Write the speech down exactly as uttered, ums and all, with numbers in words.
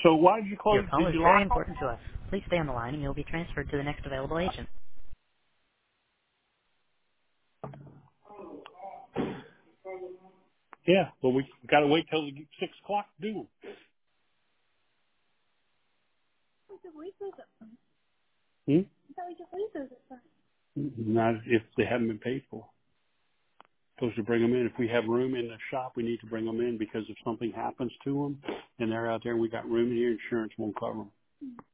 So why did you call? Your Did call is you very lie? important to us. Please stay on the line and you'll be transferred to the next available agent. Yeah, but we got to wait till six o'clock to do them. Hmm? Not if they haven't been paid for. Supposed to bring them in. If we have room in the shop, we need to bring them in because if something happens to them and they're out there and we got room in here, insurance won't cover them.